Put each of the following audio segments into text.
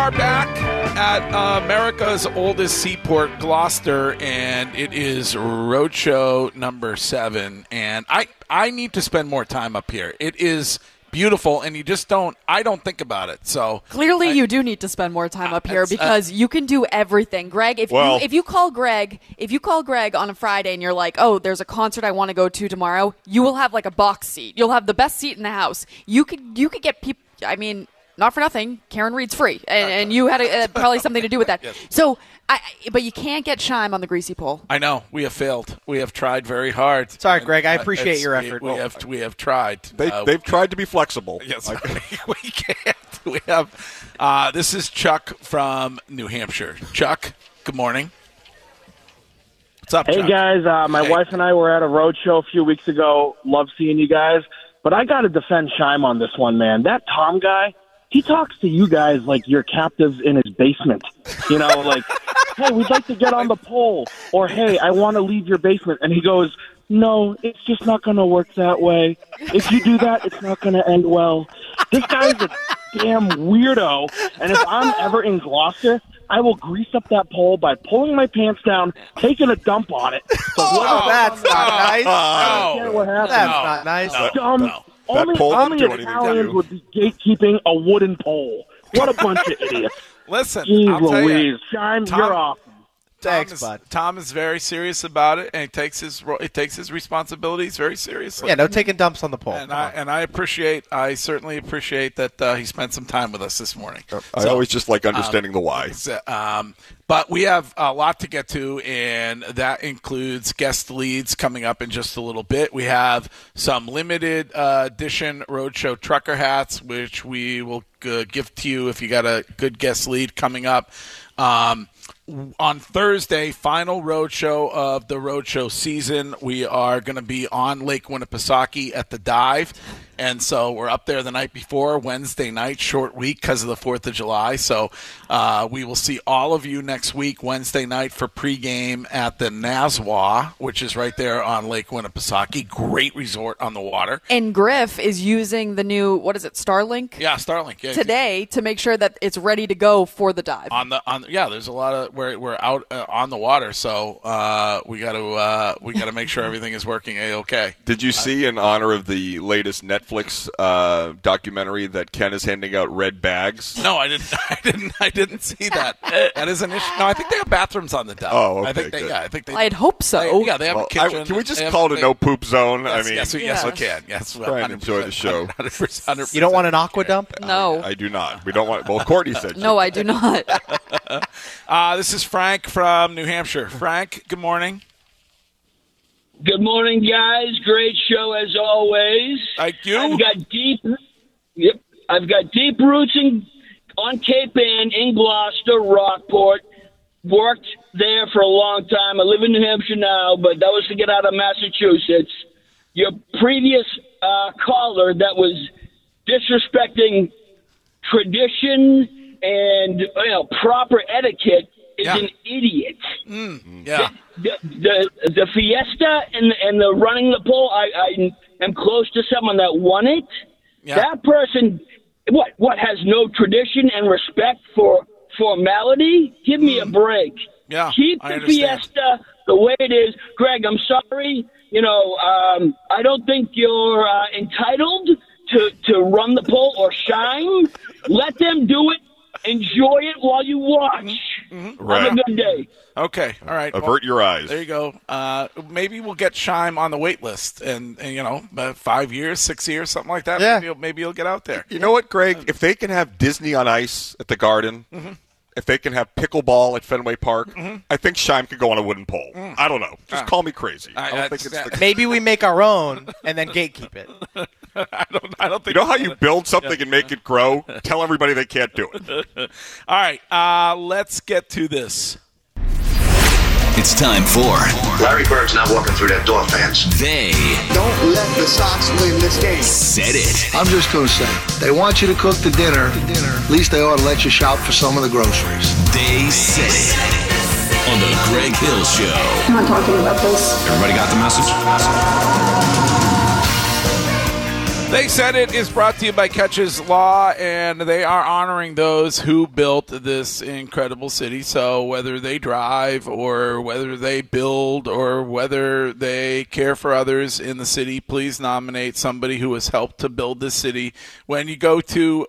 are back at America's oldest seaport, Gloucester, and it is Roadshow number 7. And I need to spend more time up here. It is beautiful, and I don't think about it. So clearly, you do need to spend more time up here because you can do everything, Greg. If you call Greg on a Friday and you're like, oh, there's a concert I want to go to tomorrow, you will have like a box seat. You'll have the best seat in the house. You could get people. I mean, not for nothing, Karen Reed's free, and you had probably something to do with that. Yes. So, but you can't get Shime on the greasy pole. I know we have failed. We have tried very hard. Sorry, Greg. I appreciate your effort. We have tried. They've tried to be flexible. Yes, we can't. We have. This is Chuck from New Hampshire. Chuck, good morning. What's up, Hey, Chuck? guys. My wife and I were at a road show a few weeks ago. Love seeing you guys. But I got to defend Shime on this one, man. That Tom guy, he talks to you guys like you're captives in his basement. You know, like, hey, we'd like to get on the pole. Or, hey, I want to leave your basement. And he goes, no, it's just not going to work that way. If you do that, it's not going to end well. This guy's a damn weirdo. And if I'm ever in Gloucester, I will grease up that pole by pulling my pants down, taking a dump on it. So that's not nice. I don't care what happens. That's not nice. Dumb. That pole Only didn't do anything to Italians you. would be gatekeeping a wooden pole. What a bunch of idiots. Listen, Jeez I'll tell Louise. you, Shime, Tom- you're off. Thanks, bud. Tom is very serious about it, and he takes his responsibilities very seriously. Yeah, no taking dumps on the pole. And I certainly appreciate that he spent some time with us this morning. I always just like understanding the why. But we have a lot to get to, and that includes guest leads coming up in just a little bit. We have some limited edition Roadshow trucker hats, which we will give to you if you got a good guest lead coming up. On Thursday, final roadshow of the roadshow season, we are going to be on Lake Winnipesaukee at the Dive. And so we're up there the night before, Wednesday night, short week because of the 4th of July. So we will see all of you next week, Wednesday night, for pregame at the Naswa, which is right there on Lake Winnipesaukee. Great resort on the water. And Griff is using the new, Starlink? Yeah, Starlink. Yeah, Today to make sure that it's ready to go for the dive. There's a lot of we're out on the water, so we got to make sure everything is working a-okay. Did you see, in honor of the latest Netflix documentary, that Ken is handing out red bags? No, I didn't see that. That is an issue. No, I think they have bathrooms on the dive. Oh, okay, I think good. I think they. I'd hope so. They have a kitchen. Can we just call it a no poop zone? Yes, Yes. we can. Yes, try and enjoy the show. 100%. You don't want an aqua dump? No. I do not. We don't want. Well, Courtney said. No, I do not. This is Frank from New Hampshire. Frank, good morning. Good morning, guys. Great show as always. Thank you. I've got deep roots on Cape Ann, in Gloucester, Rockport. Worked there for a long time. I live in New Hampshire now, but that was to get out of Massachusetts. Your previous caller that was disrespecting tradition and proper etiquette is an idiot. Yeah. The fiesta and the running the pole, I am close to someone that won it. Yeah. That person, what has no tradition and respect for formality? Give me a break. Yeah, Keep I the understand. fiesta the way it is. Greg, I'm sorry. I don't think you're entitled to run the pole or shine. Let them do it. Enjoy it while you watch. Right. Have a good day. Okay. All right. Avert your eyes. There you go. Maybe we'll get Shime on the wait list, and 5 years, 6 years, something like that. Yeah. Maybe you'll get out there. You know what, Greg? If they can have Disney on Ice at the Garden, if they can have pickleball at Fenway Park, I think Shime could go on a wooden pole. I don't know. Just call me crazy. I don't think it's the. Maybe we make our own and then gatekeep it. I don't think. You know how you build something and make it grow? Tell everybody they can't do it. All right. Let's get to this. It's time for Larry Bird's not walking through that door, fans. They Don't let the Sox win this game. Said It. I'm just going to say, they want you to cook the dinner. At least they ought to let you shop for some of the groceries. They Said It. On the Greg Hill Show. I'm not talking about this. Everybody got the message? They Said It is brought to you by Catches Law, and they are honoring those who built this incredible city. So whether they drive or whether they build or whether they care for others in the city, please nominate somebody who has helped to build this city when you go to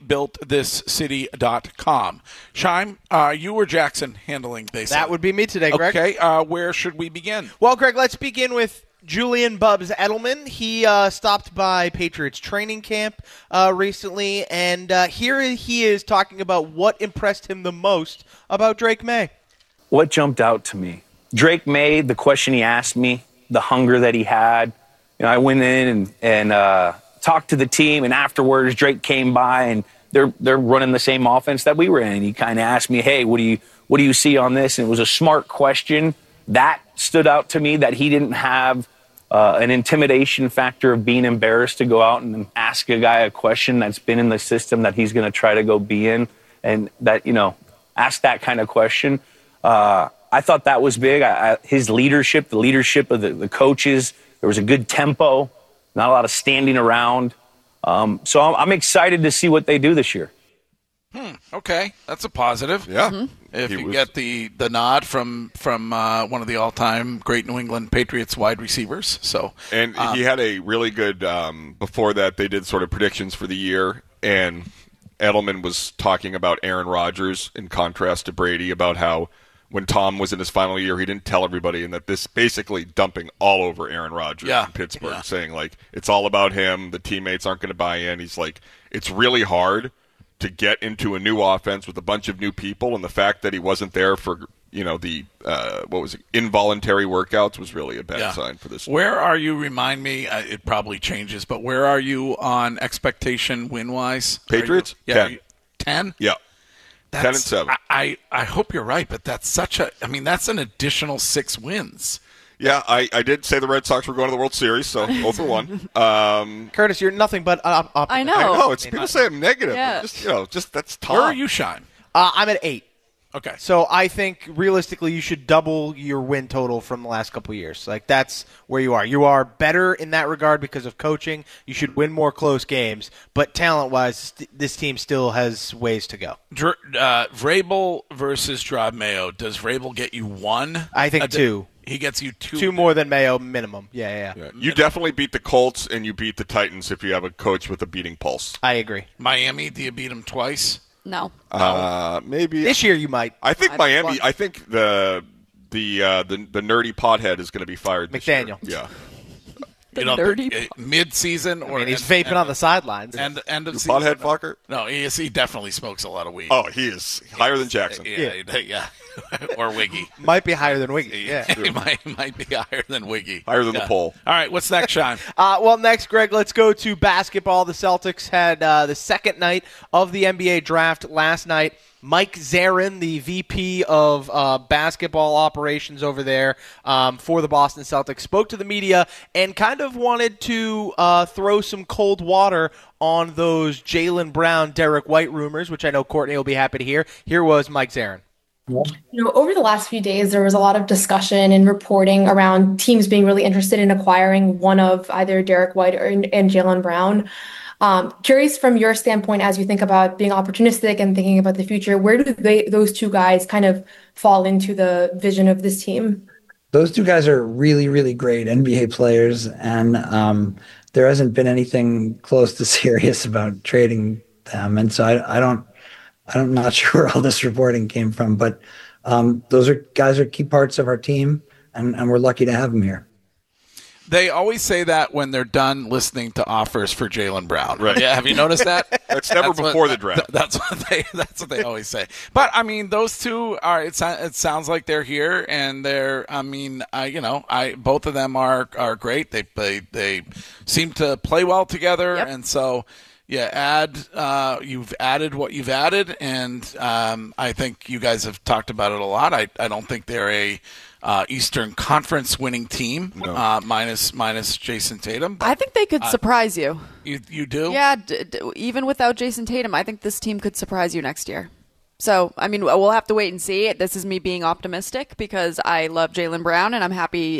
webuiltthiscity.com. Shime, you or Jackson handling They Said It? That would be me today, Greg. Okay, where should we begin? Well, Greg, let's begin with Julian Bubbs Edelman. He stopped by Patriots training camp recently, and here he is talking about what impressed him the most about Drake May. What jumped out to me? Drake May, the question he asked me, the hunger that he had. You know, I went in and talked to the team, and afterwards Drake came by, and they're running the same offense that we were in. And he kind of asked me, hey, what do you see on this? And it was a smart question. That stood out to me, that he didn't have an intimidation factor of being embarrassed to go out and ask a guy a question that's been in the system that he's going to try to go be in, and that, you know, ask that kind of question. I thought that was big. His leadership, the leadership of the coaches, there was a good tempo, not a lot of standing around. So I'm excited to see what they do this year. Okay, that's a positive. Yeah. Mm-hmm. If you get the nod from one of the all-time great New England Patriots wide receivers. So, and he had a really good, before that they did sort of predictions for the year, and Edelman was talking about Aaron Rodgers in contrast to Brady, about how when Tom was in his final year, he didn't tell everybody, and that this basically dumping all over Aaron Rodgers in Pittsburgh, saying, like, it's all about him, the teammates aren't going to buy in. He's like, it's really hard to get into a new offense with a bunch of new people, and the fact that he wasn't there for, you know, the involuntary workouts was really a bad sign for this. Where are you? Remind me. It probably changes, but where are you on expectation win-wise? Patriots? 10. 10? Yeah. 10 and 7. I hope you're right, but that's that's an additional 6 wins. Yeah, I did say the Red Sox were going to the World Series, so 0-1. Curtis, you're nothing but optimistic. I know. I know. It's people say I'm negative. Yeah. But just that's Tom. Where are you, Shine? I'm at 8. Okay. So I think realistically you should double your win total from the last couple of years. Like, that's where you are. You are better in that regard because of coaching. You should win more close games. But talent-wise, this team still has ways to go. Vrabel versus Rob Mayo. Does Vrabel get you 1? I think 2. He gets you 2. 2 more than Mayo minimum. Yeah. You definitely beat the Colts and you beat the Titans if you have a coach with a beating pulse. I agree. Miami, do you beat them twice? No. Maybe this year you might. I think Miami. I think the nerdy pothead is going to be fired. McDaniel. This year. Yeah. Mid-season, or he's vaping on the sidelines. End of season. Pothead fucker. No, he definitely smokes a lot of weed. Oh, he is higher than Jackson. Yeah. Or Wiggy. Might be higher than Wiggy. Yeah, he might be higher than Wiggy. Higher than the pole. All right, what's next, Sean? Well, next, Greg, let's go to basketball. The Celtics had the second night of the NBA draft last night. Mike Zarin, the VP of basketball operations over there for the Boston Celtics, spoke to the media and kind of wanted to throw some cold water on those Jaylen Brown, Derek White rumors, which I know Courtney will be happy to hear. Here was Mike Zarin. Over the last few days, there was a lot of discussion and reporting around teams being really interested in acquiring one of either Derek White and Jaylen Brown. Curious from your standpoint, as you think about being opportunistic and thinking about the future, where do those two guys kind of fall into the vision of this team? Those two guys are really, really great NBA players, and there hasn't been anything close to serious about trading them. And so I'm not sure where all this reporting came from, but those guys are key parts of our team, and we're lucky to have them here. They always say that when they're done listening to offers for Jaylen Brown. Right. Yeah, have you noticed that? That's never before the draft. That's what they always say. But I mean, those two are. It sounds like they're here, and they're. I mean, both of them are great. They seem to play well together, and so. Yeah, you've added what you've added, and I think you guys have talked about it a lot. I don't think they're a Eastern Conference winning team, minus Jason Tatum. I think they could surprise you. You do? Yeah, even without Jason Tatum, I think this team could surprise you next year. So, I mean, we'll have to wait and see. This is me being optimistic because I love Jaylen Brown, and I'm happy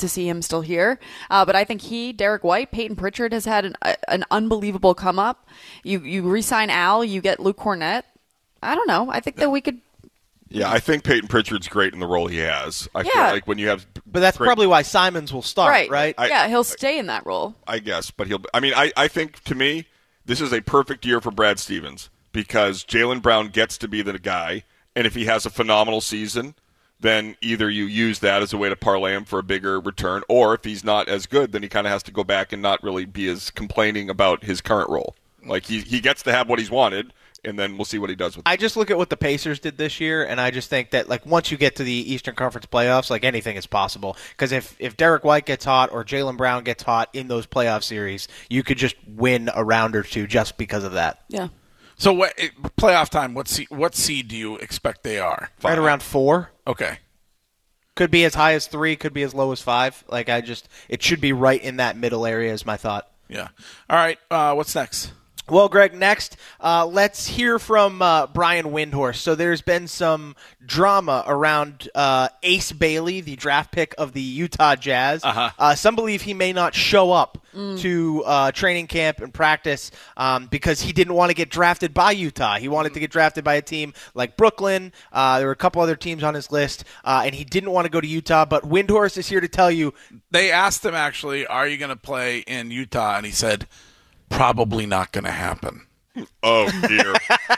to see him still here. But I think Derek White, Peyton Pritchard has had an unbelievable come up. You re-sign Al, you get Luke Cornett. I don't know. I think that we could. Yeah, I think Peyton Pritchard's great in the role he has. I feel like when you have, but that's probably why Simons will start, right? He'll stay in that role. I guess, but I think to me, this is a perfect year for Brad Stevens because Jaylen Brown gets to be the guy, and if he has a phenomenal season, then either you use that as a way to parlay him for a bigger return, or if he's not as good, then he kind of has to go back and not really be as complaining about his current role. Like he gets to have what he's wanted. And then we'll see what he does with it. I just look at what the Pacers did this year, and I just think that once you get to the Eastern Conference playoffs, anything is possible. Because if Derek White gets hot or Jaylen Brown gets hot in those playoff series, you could just win a round or two just because of that. Yeah. So playoff time? What seed do you expect they are? Right around 4. Okay. Could be as high as 3. Could be as low as 5. It should be right in that middle area is my thought. Yeah. All right. What's next? Well, Greg, next, let's hear from Brian Windhorst. So there's been some drama around Ace Bailey, the draft pick of the Utah Jazz. Some believe he may not show up to training camp and practice because he didn't want to get drafted by Utah. He wanted to get drafted by a team like Brooklyn. There were a couple other teams on his list, and he didn't want to go to Utah. But Windhorst is here to tell you. They asked him, actually, are you going to play in Utah? And he said, probably not going to happen. Oh, dear.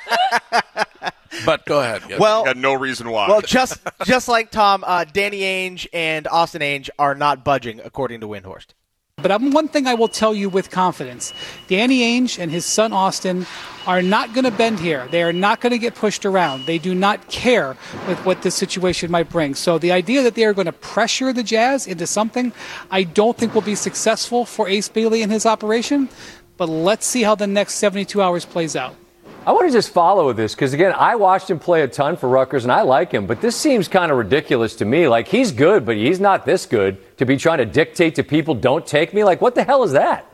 But go ahead. Yes. Well, he had no reason why. Well, just like Tom, Danny Ainge and Austin Ainge are not budging, according to Windhorst. But one thing I will tell you with confidence, Danny Ainge and his son Austin are not going to bend here. They are not going to get pushed around. They do not care with what this situation might bring. So the idea that they are going to pressure the Jazz into something I don't think will be successful for Ace Bailey and his operation. But let's see how the next 72 hours plays out. I want to just follow this because, again, I watched him play a ton for Rutgers, and I like him. But this seems kind of ridiculous to me. He's good, but he's not this good to be trying to dictate to people, don't take me. What the hell is that?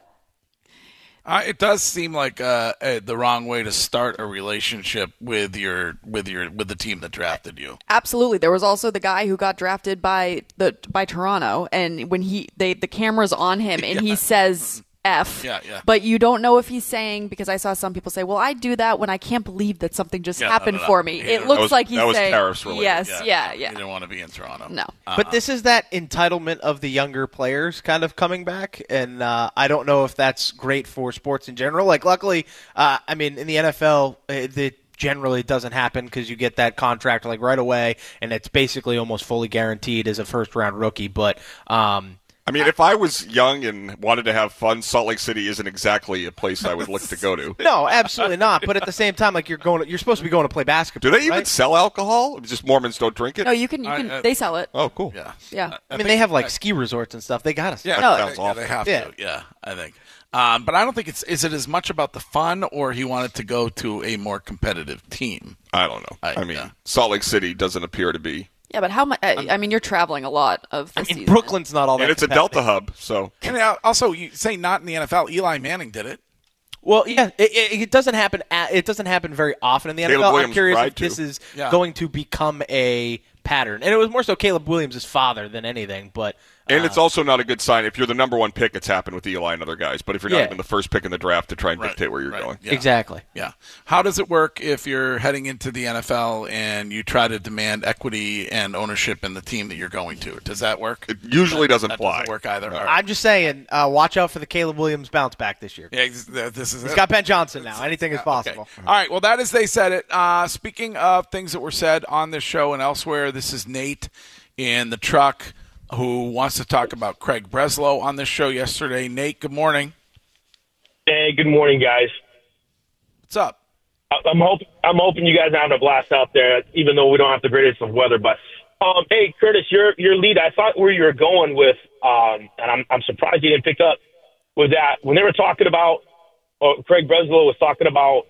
It does seem like the wrong way to start a relationship with the team that drafted you. Absolutely. There was also the guy who got drafted by Toronto, and when the camera's on him, and he says F. Yeah. But you don't know if he's saying, because I saw some people say, well, I do that when I can't believe that something just happened for me. It looks like he's saying. That was tariffs related. Yes, yeah. You didn't want to be in Toronto. No. But this is that entitlement of the younger players kind of coming back, and I don't know if that's great for sports in general. Luckily, in the NFL, it generally doesn't happen because you get that contract right away, and it's basically almost fully guaranteed as a first-round rookie. But if I was young and wanted to have fun, Salt Lake City isn't exactly a place I would look to go to. No, absolutely not. But at the same time, you're supposed to be going to play basketball. Do they even sell alcohol? Just Mormons don't drink it? No, you can. They sell it. Oh, cool. Yeah. They have ski resorts and stuff. They got us. Yeah, that sounds awful. They have to. Yeah, I think. But I don't think is it as much about the fun, or he wanted to go to a more competitive team? I don't know. Salt Lake City doesn't appear to be. Yeah, but how much? You're traveling a lot of the season. Brooklyn's not all that. And it's a Delta hub, so. And also, you say not in the NFL. Eli Manning did it. Well, yeah, it doesn't happen. It doesn't happen very often in the NFL. I'm curious if this is going to become a pattern. And it was more so Caleb Williams' father than anything, but. And it's also not a good sign. If you're the number one pick, it's happened with Eli and other guys. But if you're not even the first pick in the draft, to try and dictate where you're going. Yeah. Exactly. Yeah. How does it work if you're heading into the NFL and you try to demand equity and ownership in the team that you're going to? Does that work? It usually doesn't that fly. Doesn't work either. No. Right. I'm just saying, watch out for the Caleb Williams bounce back this year. Yeah, this is He's got Ben Johnson now. Anything is possible. Okay. All right. Well, that is They Said It. Speaking of things that were said on this show and elsewhere, this is Nate in the truck, who wants to talk about Craig Breslow on this show yesterday. Nate, good morning. Hey, good morning, guys. What's up? I'm hoping you guys are having a blast out there, even though we don't have the greatest of weather. But hey, Curtis, your lead, I thought where you were going with, and I'm surprised you didn't pick up, was that when they were talking about, Craig Breslow was talking about,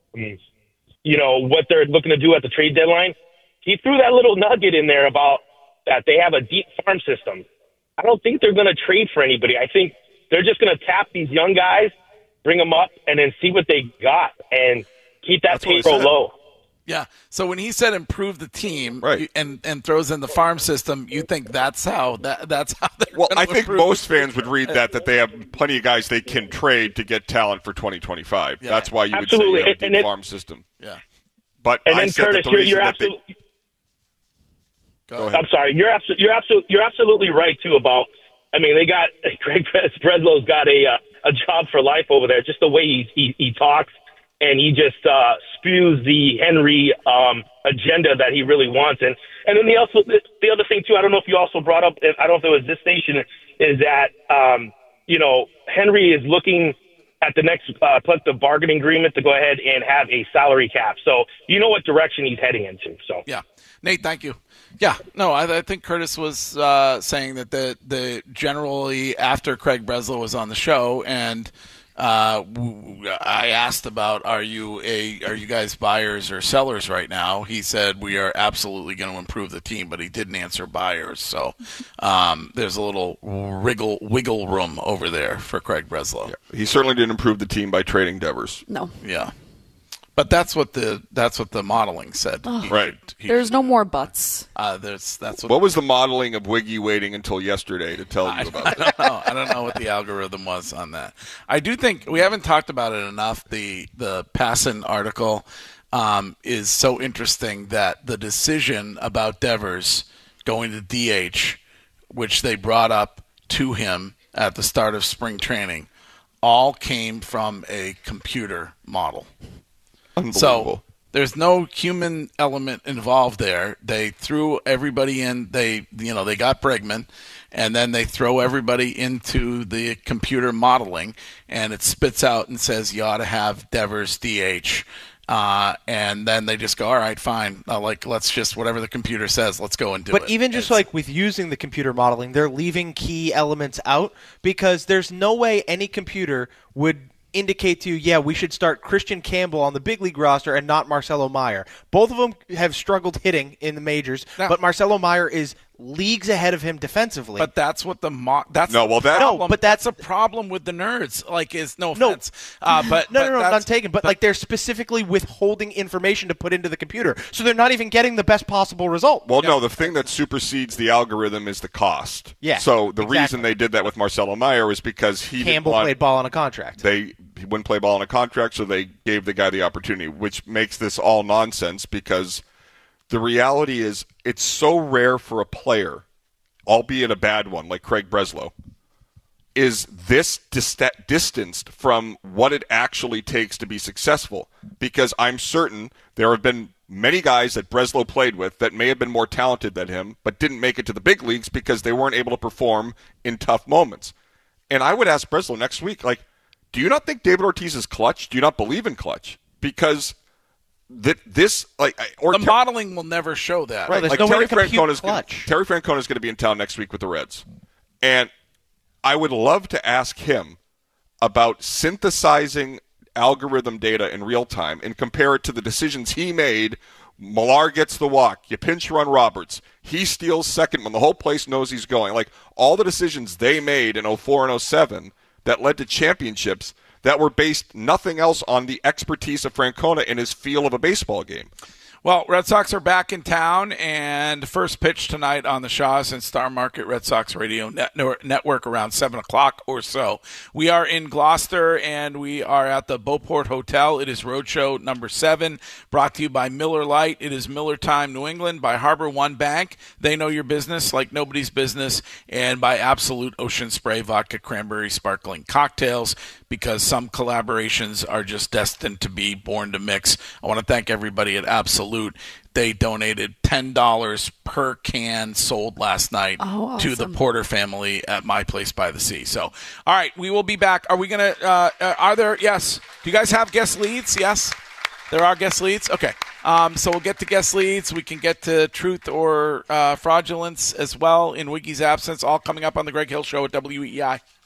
what they're looking to do at the trade deadline. He threw that little nugget in there about that they have a deep farm system. I don't think they're going to trade for anybody. I think they're just going to tap these young guys, bring them up, and then see what they got and keep that payroll low. Yeah. So when he said improve the team, right, and throws in the farm system, you think that's how that's how they're Well, I think improve. most fans would read that they have plenty of guys they can trade to get talent for 2025. Yeah. That's why you Absolutely. would say you have a And farm system. Yeah. But And I then said Curtis, that the reason you're that absolutely. Go ahead. I'm sorry. You're absolutely right too about. I mean, they got Greg Breslow's got a job for life over there. Just the way he talks, and he just spews the Henry agenda that he really wants. And then the other thing too. I don't know if you also brought up. I don't know if it was this station. Is that Henry is looking at the next collective bargaining agreement to go ahead and have a salary cap. So you know what direction he's heading into. So yeah, Nate, thank you. Yeah, no, I think Curtis was saying that the generally after Craig Breslow was on the show, and I asked about are you guys buyers or sellers right now? He said we are absolutely going to improve the team, but he didn't answer buyers. So there's a little wiggle room over there for Craig Breslow. Yeah. He certainly didn't improve the team by trading Devers. No. Yeah. But that's what the modeling said. Oh, right. There's no more buts. What was the modeling of Wiggy waiting until yesterday to tell you about that? I don't know what the algorithm was on that. I do think we haven't talked about it enough. The Passan article is so interesting that the decision about Devers going to DH, which they brought up to him at the start of spring training, all came from a computer model. So there's no human element involved there. They threw everybody in. They got Bregman, and then they throw everybody into the computer modeling, and it spits out and says you ought to have Devers DH. And then they just go, all right, fine. Let's just whatever the computer says, let's go and do it. But even just like with using the computer modeling, they're leaving key elements out because there's no way any computer would indicate to you, yeah, we should start Christian Campbell on the big league roster and not Marcelo Meyer. Both of them have struggled hitting in the majors, but Marcelo Meyer is leagues ahead of him defensively. But that's what that's a problem with the nerds. Like, is no offense, but not taken. But like they're specifically withholding information to put into the computer, so they're not even getting the best possible result. Well, no, the thing that supersedes the algorithm is the cost. Yeah. So the reason they did that with Marcelo Meyer was because Campbell played ball on a contract. He wouldn't play ball on a contract, so they gave the guy the opportunity, which makes this all nonsense because the reality is it's so rare for a player, albeit a bad one like Craig Breslow, is this distanced from what it actually takes to be successful. Because I'm certain there have been many guys that Breslow played with that may have been more talented than him, but didn't make it to the big leagues because they weren't able to perform in tough moments. And I would ask Breslow next week, do you not think David Ortiz is clutch? Do you not believe in clutch? Because the modeling will never show that. Right, there's no way to compute clutch. Terry Francona is going to be in town next week with the Reds. And I would love to ask him about synthesizing algorithm data in real time and compare it to the decisions he made. Millar gets the walk. You pinch run Roberts. He steals second when the whole place knows he's going. All the decisions they made in 04 and 07 that led to championships that were based nothing else on the expertise of Francona and his feel of a baseball game. Well, Red Sox are back in town, and first pitch tonight on the Shaw's and Star Market Red Sox Radio Network around 7 o'clock or so. We are in Gloucester, and we are at the Beauport Hotel. It is Roadshow number 7, brought to you by Miller Lite. It is Miller Time New England, by Harbor One Bank. They know your business like nobody's business, and by Absolute Ocean Spray Vodka Cranberry Sparkling Cocktails, because some collaborations are just destined to be born to mix. I want to thank everybody at Absolute. They donated $10 per can sold last night to the Porter family at My Place by the Sea. So, all right, we will be back. Are we going to yes. Do you guys have guest leads? Yes. There are guest leads? Okay. So we'll get to guest leads. We can get to truth or fraudulence as well in Wiggy's absence, all coming up on the Greg Hill Show at WEEI.